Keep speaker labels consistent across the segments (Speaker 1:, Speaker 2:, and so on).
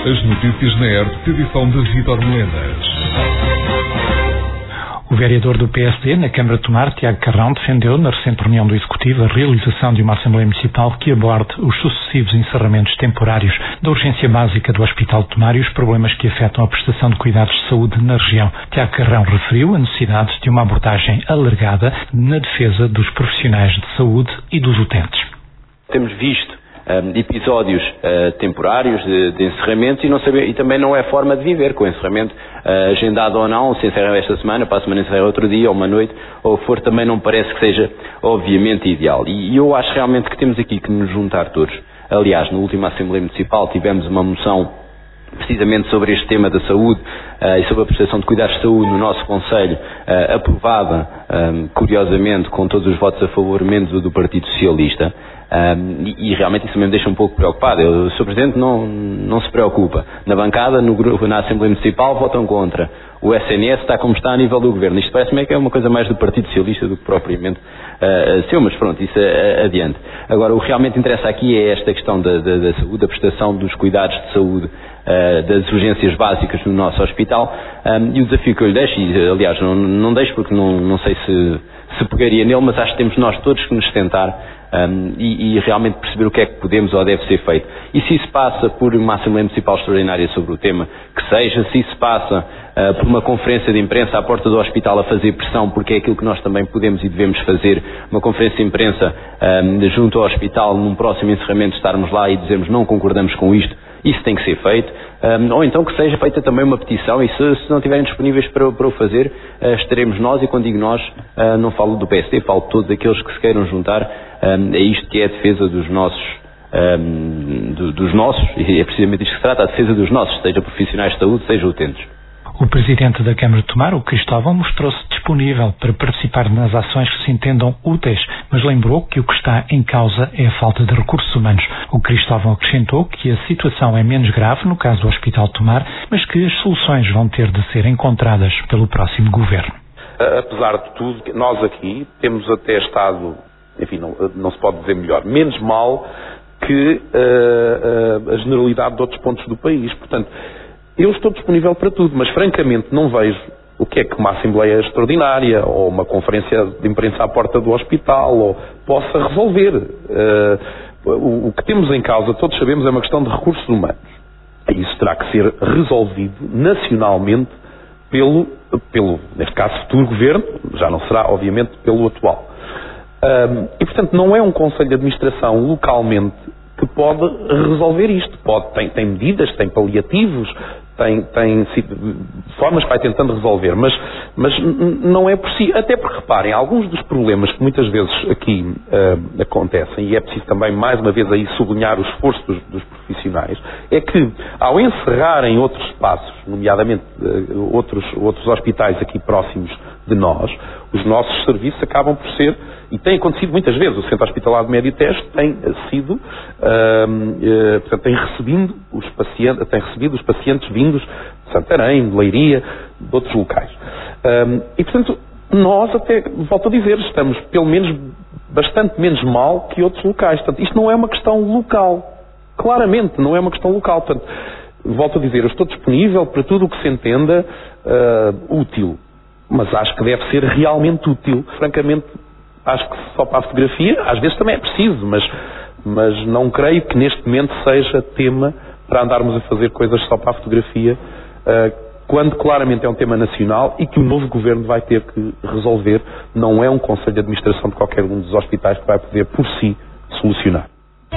Speaker 1: As notícias na ERP, edição de Vítor Melenas.
Speaker 2: O vereador do PSD na Câmara de Tomar, Tiago Carrão, defendeu na recente reunião do Executivo a realização de uma Assembleia Municipal que aborde os sucessivos encerramentos temporários da urgência básica do Hospital de Tomar e os problemas que afetam a prestação de cuidados de saúde na região. Tiago Carrão referiu a necessidade de uma abordagem alargada na defesa dos profissionais de saúde e dos utentes.
Speaker 3: Temos visto episódios temporários de encerramento e também não é forma de viver com encerramento agendado ou não, se encerra esta semana, para a semana encerra outro dia, ou uma noite, ou o que for, também não parece que seja obviamente ideal. E eu acho realmente que temos aqui que nos juntar todos. Aliás, na última Assembleia Municipal tivemos uma moção precisamente sobre este tema da saúde e sobre a prestação de cuidados de saúde no nosso Conselho, aprovada, curiosamente, com todos os votos a favor, menos o do Partido Socialista. E realmente isso me deixa um pouco preocupado. O Sr. Presidente não se preocupa. Na bancada, no grupo, na Assembleia Municipal, votam contra. O SNS está como está a nível do Governo. Isto parece-me que é uma coisa mais do Partido Socialista do que propriamente seu, mas pronto, isso adiante. Agora, o que realmente interessa aqui é esta questão da saúde, da prestação dos cuidados de saúde, das urgências básicas no nosso hospital, e o desafio que eu lhe deixo, e aliás não deixo porque não sei se pegaria nele, mas acho que temos nós todos que nos tentar e realmente perceber o que é que podemos ou deve ser feito. E se isso passa por uma Assembleia Municipal extraordinária sobre o tema, que seja, se isso passa por uma conferência de imprensa à porta do hospital a fazer pressão, porque é aquilo que nós também podemos e devemos fazer, uma conferência de imprensa junto ao hospital, num próximo encerramento, estarmos lá e dizermos não concordamos com isto, isso tem que ser feito, ou então que seja feita também uma petição, e se não estiverem disponíveis para o fazer, estaremos nós, e quando digo nós, não falo do PSD, falo de todos aqueles que se queiram juntar a isto que é a defesa dos nossos, e é precisamente isto que se trata, a defesa dos nossos, seja profissionais de saúde, seja utentes.
Speaker 2: O Presidente da Câmara de Tomar, o Cristóvão, mostrou-se disponível para participar nas ações que se entendam úteis, mas lembrou que o que está em causa é a falta de recursos humanos. O Cristóvão acrescentou que a situação é menos grave no caso do Hospital de Tomar, mas que as soluções vão ter de ser encontradas pelo próximo Governo.
Speaker 4: Apesar de tudo, nós aqui temos até estado, enfim, não se pode dizer melhor, menos mal que a generalidade de outros pontos do país. Portanto, eu estou disponível para tudo, mas francamente não vejo o que é que uma Assembleia Extraordinária ou uma conferência de imprensa à porta do hospital possa resolver. O que temos em causa, todos sabemos, é uma questão de recursos humanos. E isso terá que ser resolvido nacionalmente pelo, neste caso, futuro Governo, já não será, obviamente, pelo atual. E, portanto, não é um Conselho de Administração localmente que pode resolver isto. Tem medidas, tem paliativos, tem formas que vai tentando resolver, mas não é possível. Até porque, reparem, alguns dos problemas que muitas vezes aqui acontecem, e é preciso também, mais uma vez, aí sublinhar o esforço dos profissionais, é que, ao encerrarem outros espaços, nomeadamente outros hospitais aqui próximos de nós, os nossos serviços acabam por ser, e tem acontecido muitas vezes, o Centro Hospitalar de Médio Tejo tem sido, portanto, tem recebido os pacientes vindos de Santarém, de Leiria, de outros locais. E, portanto, nós até, volto a dizer, estamos pelo menos bastante menos mal que outros locais. Portanto, isto não é uma questão local. Claramente não é uma questão local. Portanto, volto a dizer, eu estou disponível para tudo o que se entenda útil. Mas acho que deve ser realmente útil. Francamente, acho que só para a fotografia, às vezes também é preciso, mas não creio que neste momento seja tema para andarmos a fazer coisas só para a fotografia, quando claramente é um tema nacional e que o novo Governo vai ter que resolver. Não é um Conselho de Administração de qualquer um dos hospitais que vai poder, por si, solucionar.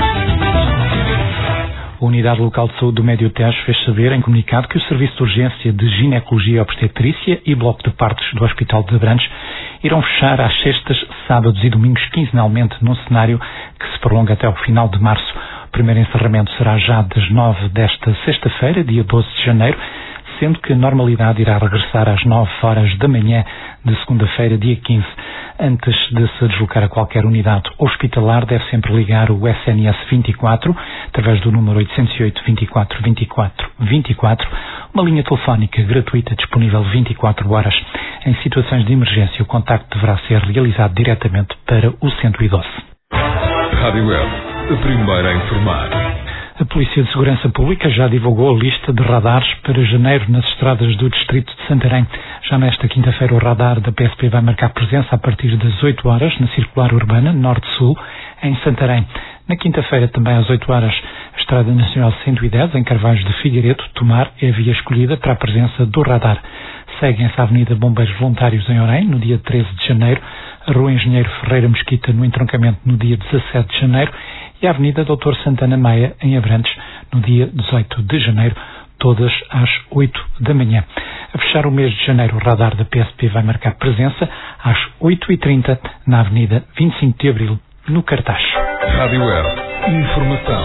Speaker 2: A Unidade Local de Saúde do Médio Tejo fez saber em comunicado que o Serviço de Urgência de Ginecologia e Obstetrícia e Bloco de Partos do Hospital de Abrantes irão fechar às sextas, sábados e domingos quinzenalmente num cenário que se prolonga até ao final de março. O primeiro encerramento será já das 9 desta sexta-feira, dia 12 de janeiro, sendo que a normalidade irá regressar às 9 horas da manhã de segunda-feira, dia 15. Antes de se deslocar a qualquer unidade hospitalar, deve sempre ligar o SNS 24, através do número 808 24 24 24, uma linha telefónica gratuita disponível 24 horas. Em situações de emergência, o contacto deverá ser realizado diretamente para o 112.
Speaker 1: Rádio Web, a primeira a informar.
Speaker 2: A Polícia de Segurança Pública já divulgou a lista de radares para janeiro nas estradas do distrito de Santarém. Já nesta quinta-feira o radar da PSP vai marcar presença a partir das 8 horas na circular urbana Norte-Sul, em Santarém. Na quinta-feira, também às 8 horas, a Estrada Nacional 110, em Carvalhos de Figueiredo, Tomar, é a via escolhida para a presença do radar. Seguem-se a Avenida Bombeiros Voluntários em Orém, no dia 13 de janeiro, a Rua Engenheiro Ferreira Mesquita, no entroncamento, no dia 17 de janeiro, e a Avenida Doutor Santana Maia, em Abrantes, no dia 18 de janeiro, todas às 8 da manhã. A fechar o mês de janeiro, o radar da PSP vai marcar presença às 8h30 na Avenida 25 de Abril, no Cartaz.
Speaker 1: Rádio Web. Informação.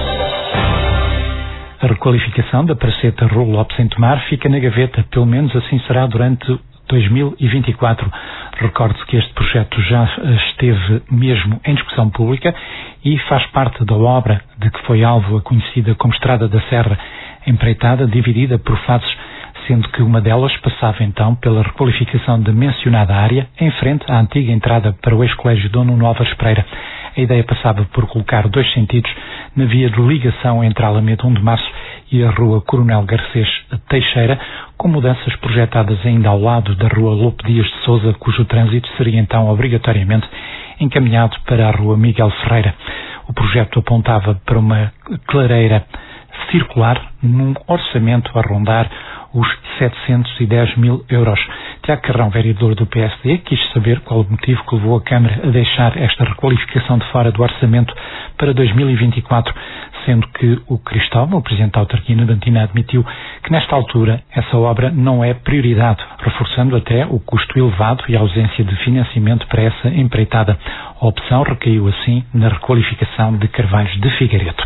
Speaker 2: A requalificação da Praceta Raul Lopes em Tomar fica na gaveta, pelo menos assim será durante 2024. Recorde-se que este projeto já esteve mesmo em discussão pública e faz parte da obra de que foi alvo a conhecida como Estrada da Serra, empreitada, dividida por fases, sendo que uma delas passava então pela requalificação da mencionada área, em frente à antiga entrada para o ex-colégio Dom Nuno Álvares Pereira. A ideia passava por colocar 2 sentidos na via de ligação entre a Alameda 1 de Março e a Rua Coronel Garcês Teixeira, com mudanças projetadas ainda ao lado da Rua Lope Dias de Sousa, cujo trânsito seria então obrigatoriamente encaminhado para a Rua Miguel Ferreira. O projeto apontava para uma clareira circular num orçamento a rondar os 710 mil euros. Tiago Carrão, vereador do PSD, quis saber qual o motivo que levou a Câmara a deixar esta requalificação de fora do orçamento para 2024, sendo que o Cristóvão, o presidente da autarquia nadantina, admitiu que nesta altura essa obra não é prioridade, reforçando até o custo elevado e a ausência de financiamento para essa empreitada. A opção recaiu assim na requalificação de Carvalhos de Figueiredo.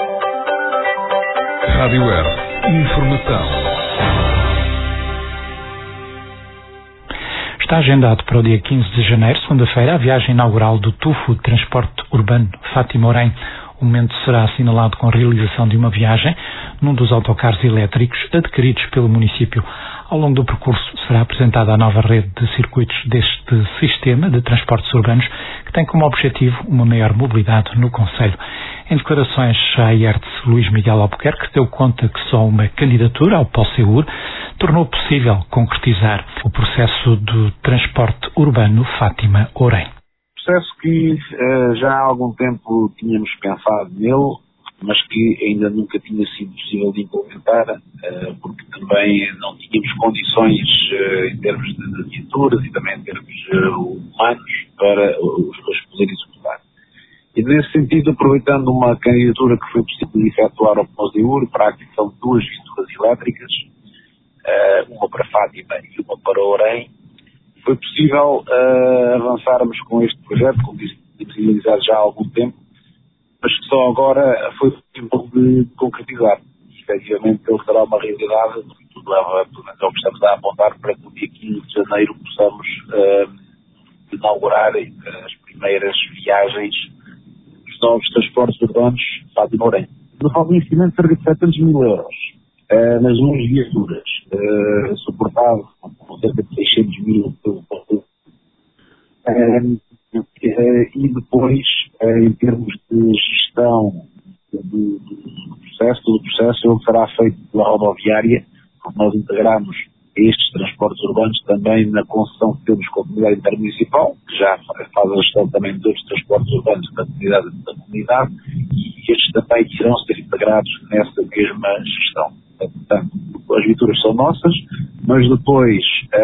Speaker 1: Rádio Web. Informação.
Speaker 2: Está agendado para o dia 15 de janeiro, segunda-feira, a viagem inaugural do TUFO de Transporte Urbano Fátima Orém. O momento será assinalado com a realização de uma viagem num dos autocarros elétricos adquiridos pelo município. Ao longo do percurso será apresentada a nova rede de circuitos deste sistema de transportes urbanos, que tem como objetivo uma maior mobilidade no concelho. Em declarações à IERTS, Luís Miguel Albuquerque deu conta que só uma candidatura ao POSEUR tornou possível concretizar o processo do transporte urbano Fátima Orém.
Speaker 5: Processo que já há algum tempo tínhamos pensado nele, mas que ainda nunca tinha sido possível de implementar, porque também não tínhamos condições em termos de viaturas e também em termos humanos para os poder executar. E nesse sentido, aproveitando uma candidatura que foi possível efetuar ao POSEUR para a aquisição de 2 viaturas elétricas, uma para Fátima e uma para Orém, foi possível avançarmos com este projeto, como disse, iniciado já há algum tempo, mas que só agora foi possível de concretizar. E, efetivamente, ele será uma realidade, tudo leva ao que estamos a apontar para que no dia 15 de janeiro possamos inaugurar as primeiras viagens dos novos transportes urbanos Fátima Orém. No valor de investimento, cerca de 700 mil euros. Nas 2 viaturas, suportado com cerca de 600 mil pelo POSEUR. E depois, em termos de gestão do processo, todo o processo ele será feito pela rodoviária, porque nós integramos estes transportes urbanos também na concessão que temos com a comunidade intermunicipal, que já faz a gestão também de outros transportes urbanos da comunidade, e estes também irão ser integrados nessa mesma gestão. Portanto, as viaturas são nossas, mas depois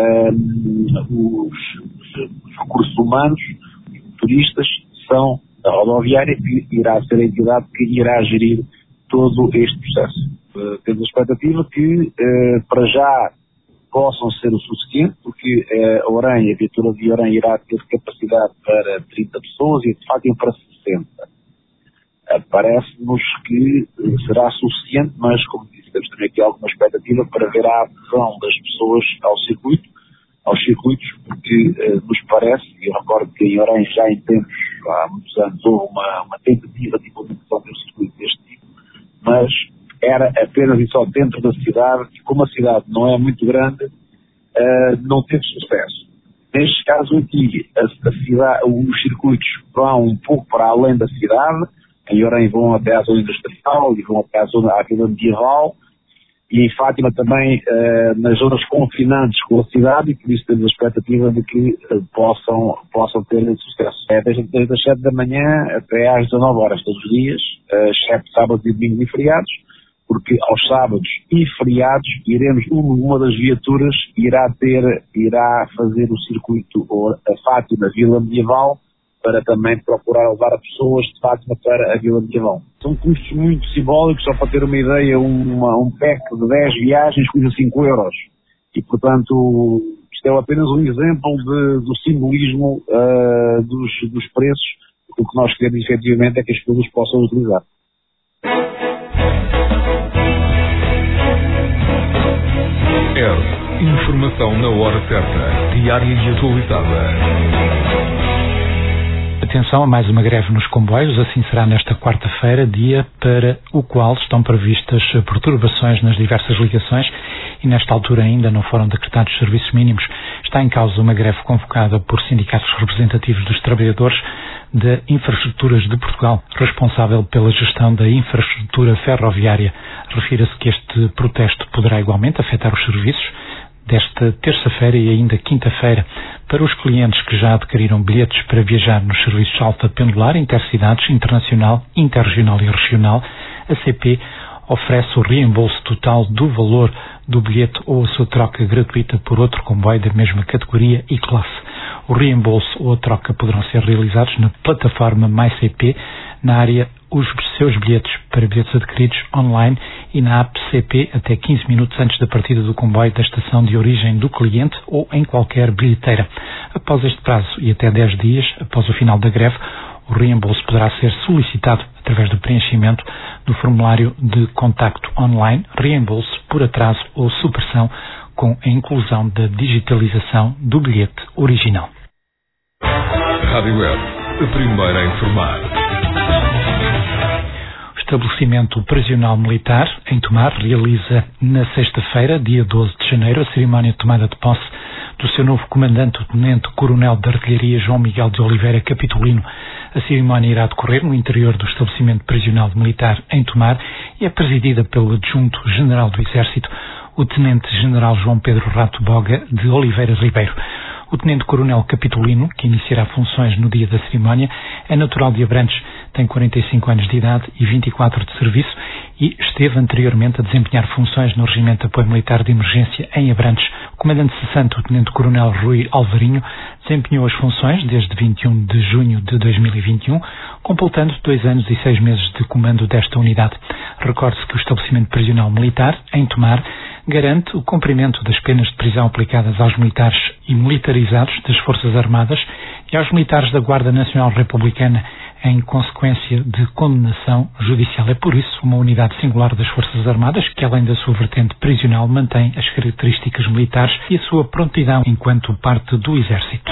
Speaker 5: os recursos humanos, os motoristas, são da rodoviária, que irá ser a entidade que irá gerir todo este processo. Temos a expectativa que, para já, possam ser o suficiente, porque a viatura de Orém irá ter capacidade para 30 pessoas e a de Fátima para 60. Parece-nos que será suficiente, mas, como disse, temos também aqui alguma expectativa para ver a adesão das pessoas aos circuitos, porque nos parece, e eu recordo que em Orém já em tempos, há muitos anos, houve uma tentativa de implementação de um circuito deste tipo, mas era apenas e só dentro da cidade, e como a cidade não é muito grande, não teve sucesso. Neste caso aqui, os circuitos vão um pouco para além da cidade, Em Orem vão até à zona industrial e vão até à Vila Medieval, e em Fátima também nas zonas confinantes com a cidade, e por isso temos a expectativa de que possam ter sucesso. É desde as 7 da manhã até às 19 horas todos os dias, exceto sábados e domingos e feriados, porque aos sábados e feriados iremos, uma das viaturas irá fazer o circuito a Fátima Vila Medieval, para também procurar levar pessoas de Fátima para a Vila Medieval. São custos muito simbólicos, só para ter uma ideia, um pack de 10 viagens custa 5 euros. E, portanto, isto é apenas um exemplo do simbolismo dos preços. O que nós queremos, efetivamente, é que as pessoas possam utilizar.
Speaker 1: Informação na hora certa, diária e atualizada.
Speaker 2: Atenção a mais uma greve nos comboios, assim será nesta quarta-feira, dia para o qual estão previstas perturbações nas diversas ligações e nesta altura ainda não foram decretados serviços mínimos. Está em causa uma greve convocada por sindicatos representativos dos trabalhadores de Infraestruturas de Portugal, responsável pela gestão da infraestrutura ferroviária. Refira-se que este protesto poderá igualmente afetar os serviços desta terça-feira e ainda quinta-feira. Para os clientes que já adquiriram bilhetes para viajar nos serviços alta pendular, intercidades, internacional, interregional e regional, a CP oferece o reembolso total do valor do bilhete ou a sua troca gratuita por outro comboio da mesma categoria e classe. O reembolso ou a troca poderão ser realizados na plataforma MyCP, na área os seus bilhetes para bilhetes adquiridos online e na app CP até 15 minutos antes da partida do comboio da estação de origem do cliente ou em qualquer bilheteira. Após este prazo e até 10 dias após o final da greve, o reembolso poderá ser solicitado através do preenchimento do formulário de contacto online, reembolso por atraso ou supressão, com a inclusão da digitalização do bilhete original.
Speaker 1: Rádio Web, a primeira a informar.
Speaker 2: O estabelecimento prisional militar em Tomar realiza na sexta-feira, dia 12 de janeiro, a cerimónia de tomada de posse do seu novo comandante, o Tenente-Coronel de Artilharia João Miguel de Oliveira Capitolino. A cerimónia irá decorrer no interior do estabelecimento prisional militar em Tomar e é presidida pelo Adjunto-General do Exército, o Tenente-General João Pedro Rato Boga de Oliveira Ribeiro. O Tenente-Coronel Capitolino, que iniciará funções no dia da cerimónia, é natural de Abrantes, tem 45 anos de idade e 24 de serviço e esteve anteriormente a desempenhar funções no Regimento de Apoio Militar de Emergência em Abrantes. O comandante cessante, o Tenente-Coronel Rui Alvarinho, desempenhou as funções desde 21 de junho de 2021, completando 2 anos e 6 meses de comando desta unidade. Recorde-se que o estabelecimento prisional militar, em Tomar, garante o cumprimento das penas de prisão aplicadas aos militares e militarizados das Forças Armadas e aos militares da Guarda Nacional Republicana em consequência de condenação judicial. É por isso uma unidade singular das Forças Armadas que, além da sua vertente prisional, mantém as características militares e a sua prontidão enquanto parte do Exército.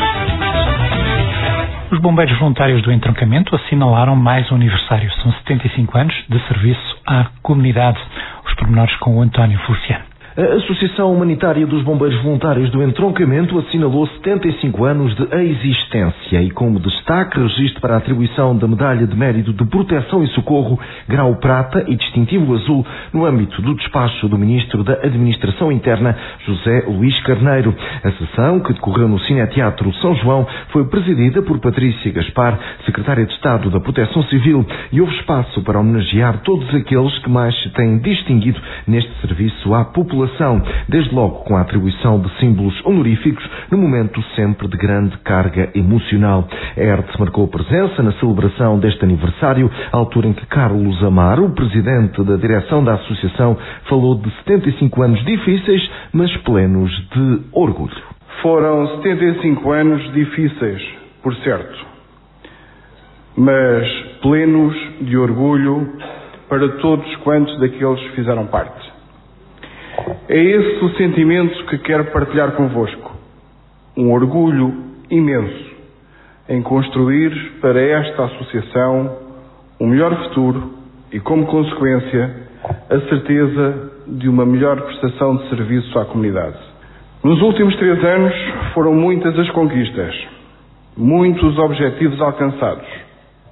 Speaker 2: Os bombeiros voluntários do entroncamento assinalaram mais um aniversário. São 75 anos de serviço à comunidade. Os pormenores com o António Feliciano.
Speaker 6: A Associação Humanitária dos Bombeiros Voluntários do Entroncamento assinalou 75 anos de existência e, como destaque, registro para a atribuição da Medalha de Mérito de Proteção e Socorro, grau prata e distintivo azul no âmbito do despacho do Ministro da Administração Interna, José Luís Carneiro. A sessão, que decorreu no Cineteatro São João, foi presidida por Patrícia Gaspar, Secretária de Estado da Proteção Civil, e houve espaço para homenagear todos aqueles que mais se têm distinguido neste serviço à população, desde logo com a atribuição de símbolos honoríficos, no momento sempre de grande carga emocional. A ERTE marcou presença na celebração deste aniversário, à altura em que Carlos Amaro, o presidente da direção da associação, falou de 75 anos difíceis, mas plenos de orgulho.
Speaker 7: Foram 75 anos difíceis, por certo, mas plenos de orgulho para todos quantos daqueles fizeram parte. É esse o sentimento que quero partilhar convosco. Um orgulho imenso em construir para esta associação um melhor futuro e, como consequência, a certeza de uma melhor prestação de serviço à comunidade. Nos últimos 3 anos foram muitas as conquistas, muitos objetivos alcançados,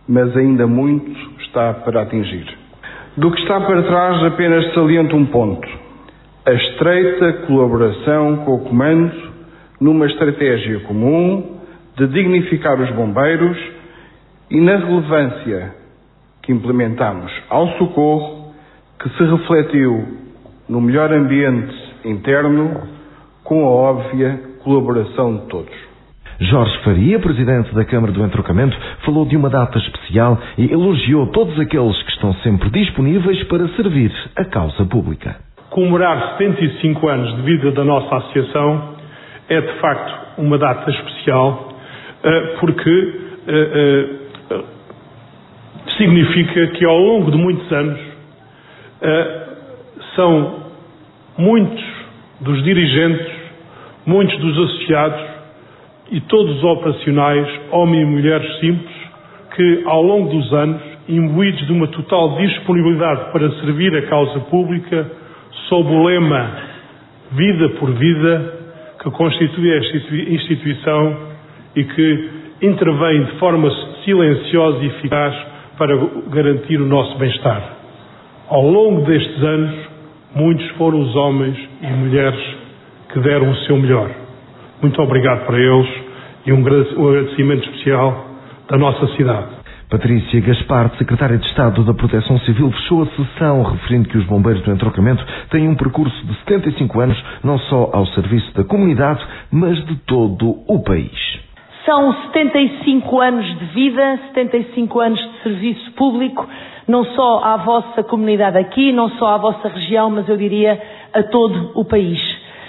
Speaker 7: mas ainda muito está para atingir. Do que está para trás, apenas saliento um ponto: a estreita colaboração com o Comando numa estratégia comum de dignificar os bombeiros e na relevância que implementamos ao socorro, que se refletiu no melhor ambiente interno, com a óbvia colaboração de todos.
Speaker 6: Jorge Faria, presidente da Câmara do Entrocamento, falou de uma data especial e elogiou todos aqueles que estão sempre disponíveis para servir a causa pública.
Speaker 8: Comemorar 75 anos de vida da nossa associação é de facto uma data especial, porque significa que ao longo de muitos anos são muitos dos dirigentes, muitos dos associados e todos os operacionais, homens e mulheres simples, que ao longo dos anos, imbuídos de uma total disponibilidade para servir a causa pública, sob o lema Vida por Vida, que constitui esta instituição e que intervém de forma silenciosa e eficaz para garantir o nosso bem-estar. Ao longo destes anos, muitos foram os homens e mulheres que deram o seu melhor. Muito obrigado para eles e um agradecimento especial da nossa cidade.
Speaker 6: Patrícia Gaspar, secretária de Estado da Proteção Civil, fechou a sessão referindo que os bombeiros do Entrocamento têm um percurso de 75 anos, não só ao serviço da comunidade, mas de todo o país.
Speaker 9: São 75 anos de vida, 75 anos de serviço público, não só à vossa comunidade aqui, não só à vossa região, mas eu diria a todo o país.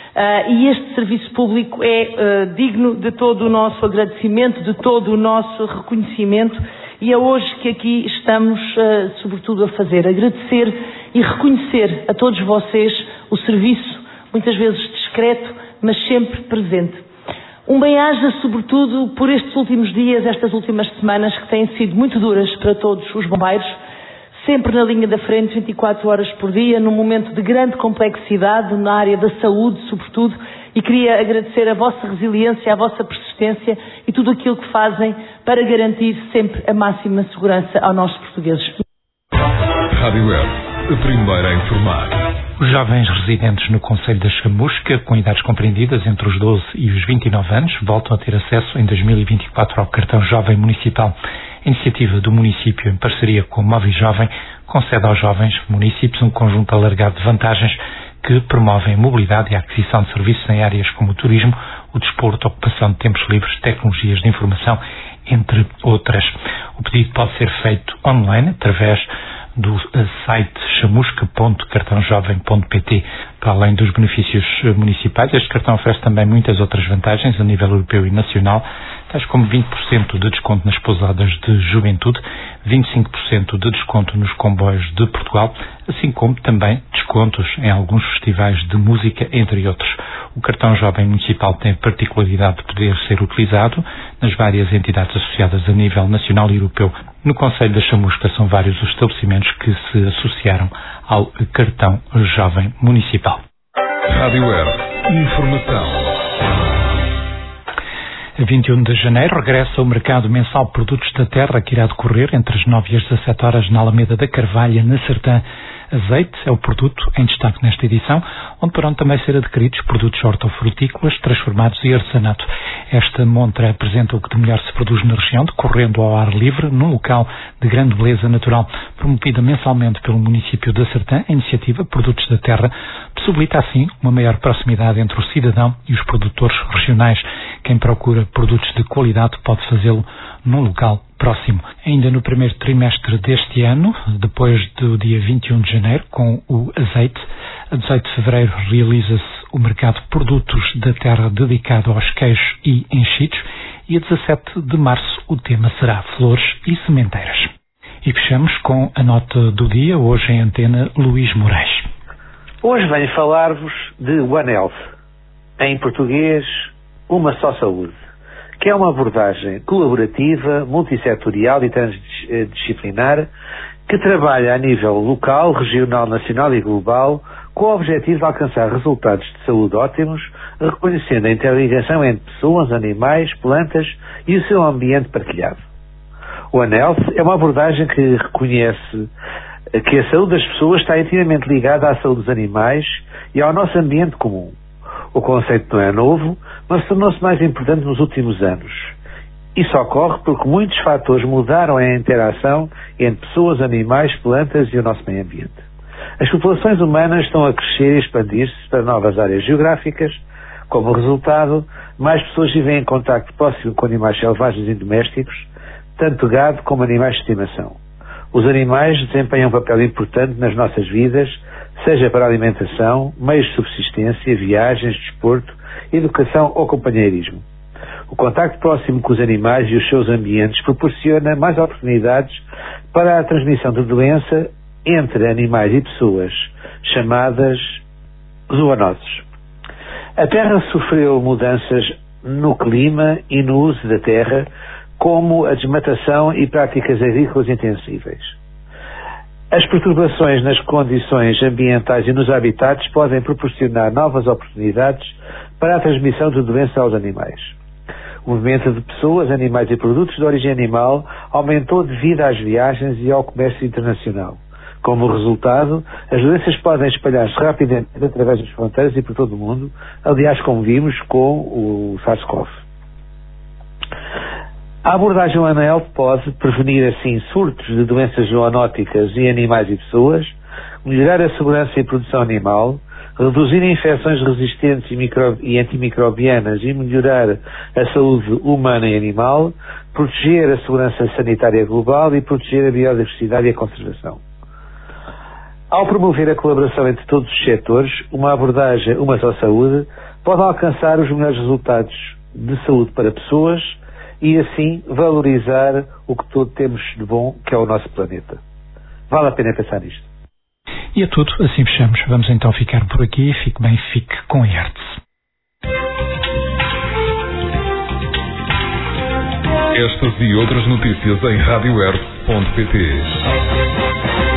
Speaker 9: E este serviço público é digno de todo o nosso agradecimento, de todo o nosso reconhecimento, e é hoje que aqui estamos, sobretudo, a fazer, agradecer e reconhecer a todos vocês o serviço, muitas vezes discreto, mas sempre presente. Um bem-aja, sobretudo, por estes últimos dias, estas últimas semanas, que têm sido muito duras para todos os bombeiros, sempre na linha da frente, 24 horas por dia, num momento de grande complexidade, na área da saúde, sobretudo, e queria agradecer a vossa resiliência, a vossa persistência e tudo aquilo que fazem para garantir sempre a máxima segurança aos nossos portugueses.
Speaker 1: Rádio Web, a primeira a informar.
Speaker 2: Os jovens residentes no concelho da Chamusca, com idades compreendidas entre os 12 e os 29 anos, voltam a ter acesso em 2024 ao cartão Jovem Municipal. A iniciativa do município, em parceria com o Móvel Jovem, concede aos jovens municípios um conjunto alargado de vantagens que promovem a mobilidade e a aquisição de serviços em áreas como o turismo, o desporto, a ocupação de tempos livres, tecnologias de informação, entre outras. O pedido pode ser feito online através do site chamusca.cartãojovem.pt. Para além dos benefícios municipais, este cartão oferece também muitas outras vantagens a nível europeu e nacional, tais como 20% de desconto nas pousadas de juventude, 25% de desconto nos comboios de Portugal, assim como também descontos em alguns festivais de música, entre outros. O cartão Jovem Municipal tem a particularidade de poder ser utilizado nas várias entidades associadas a nível nacional e europeu. No concelho da Chamusca são vários os estabelecimentos que se associaram ao cartão Jovem Municipal.
Speaker 1: Rádio Web, informação.
Speaker 2: A 21 de janeiro regressa o mercado mensal de produtos da terra, que irá decorrer entre as 9 e as 17 horas na Alameda da Carvalha, na Sertã. Azeite é o produto em destaque nesta edição, onde poderão também ser adquiridos produtos hortofrutícolas, transformados e artesanato. Esta montra apresenta o que de melhor se produz na região, decorrendo ao ar livre, num local de grande beleza natural. Promovida mensalmente pelo município da Sertã, a iniciativa Produtos da Terra possibilita assim uma maior proximidade entre o cidadão e os produtores regionais. Quem procura produtos de qualidade pode fazê-lo num local próximo. Ainda no primeiro trimestre deste ano, depois do dia 21 de janeiro, com o azeite, a 18 de fevereiro realiza-se o mercado Produtos da Terra dedicado aos queijos e enchidos e a 17 de março o tema será Flores e Sementeiras. E fechamos com a nota do dia, hoje em antena, Luís Moraes.
Speaker 10: Hoje venho falar-vos de One Health, em português, Uma Só Saúde, que é uma abordagem colaborativa, multissetorial e transdisciplinar que trabalha a nível local, regional, nacional e global com o objetivo de alcançar resultados de saúde ótimos, reconhecendo a interligação entre pessoas, animais, plantas e o seu ambiente partilhado. O One Health é uma abordagem que reconhece que a saúde das pessoas está intimamente ligada à saúde dos animais e ao nosso ambiente comum. O conceito não é novo, mas tornou-se mais importante nos últimos anos. Isso ocorre porque muitos fatores mudaram a interação entre pessoas, animais, plantas e o nosso meio ambiente. As populações humanas estão a crescer e expandir-se para novas áreas geográficas. Como resultado, mais pessoas vivem em contacto próximo com animais selvagens e domésticos, tanto gado como animais de estimação. Os animais desempenham um papel importante nas nossas vidas, seja para alimentação, meios de subsistência, viagens, desporto, educação ou companheirismo. O contacto próximo com os animais e os seus ambientes proporciona mais oportunidades para a transmissão de doença entre animais e pessoas, chamadas zoonoses. A Terra sofreu mudanças no clima e no uso da terra, como a desmatação e práticas agrícolas intensivas. As perturbações nas condições ambientais e nos habitats podem proporcionar novas oportunidades para a transmissão de doenças aos animais. O movimento de pessoas, animais e produtos de origem animal aumentou devido às viagens e ao comércio internacional. Como resultado, as doenças podem espalhar-se rapidamente através das fronteiras e por todo o mundo, aliás, como vimos com o SARS-CoV. A abordagem One Health pode prevenir, assim, surtos de doenças zoonóticas em animais e pessoas, melhorar a segurança e produção animal, reduzir infecções resistentes e antimicrobianas e melhorar a saúde humana e animal, proteger a segurança sanitária global e proteger a biodiversidade e a conservação. Ao promover a colaboração entre todos os setores, uma abordagem Uma Só Saúde pode alcançar os melhores resultados de saúde para pessoas e, assim, valorizar o que todos temos de bom, que é o nosso planeta. Vale a pena pensar nisto.
Speaker 2: E é tudo, assim fechamos. Vamos então ficar por aqui. Fique bem, fique com a Hertz.
Speaker 1: Estas e outras notícias em radiohertz.pt.